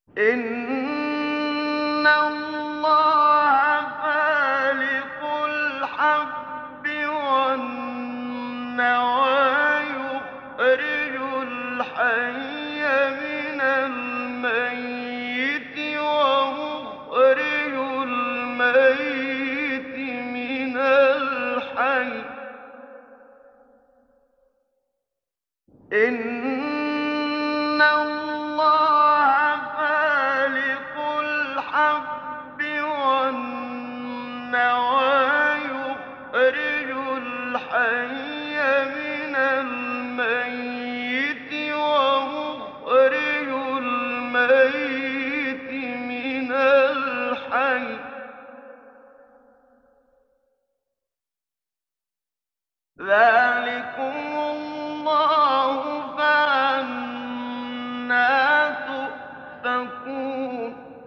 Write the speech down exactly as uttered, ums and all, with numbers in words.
إِنَّ اللَّهَ فَالِقُ الْحَبِّ وَالنَّوَىٰ يُخْرِجُ الْحَيَّ مِنَ الْمَيِّتِ وَمُخْرِجُ الْمَيِّتِ مِنَ الْحَيِّ ۚ إِنَّ اللَّهَ فَالِقُ الْحَبِّ وَالنَّوَىٰ يُخْرِجُ الْحَيَّ مِنَ الْمَيِّتِ وَمُخْرِجُ الْمَيِّتِ مِنَ الْحَيِّ ۚ ذَٰلِكُمُ اللَّهُ فَأَنَّىٰ تُؤْفَكُونَ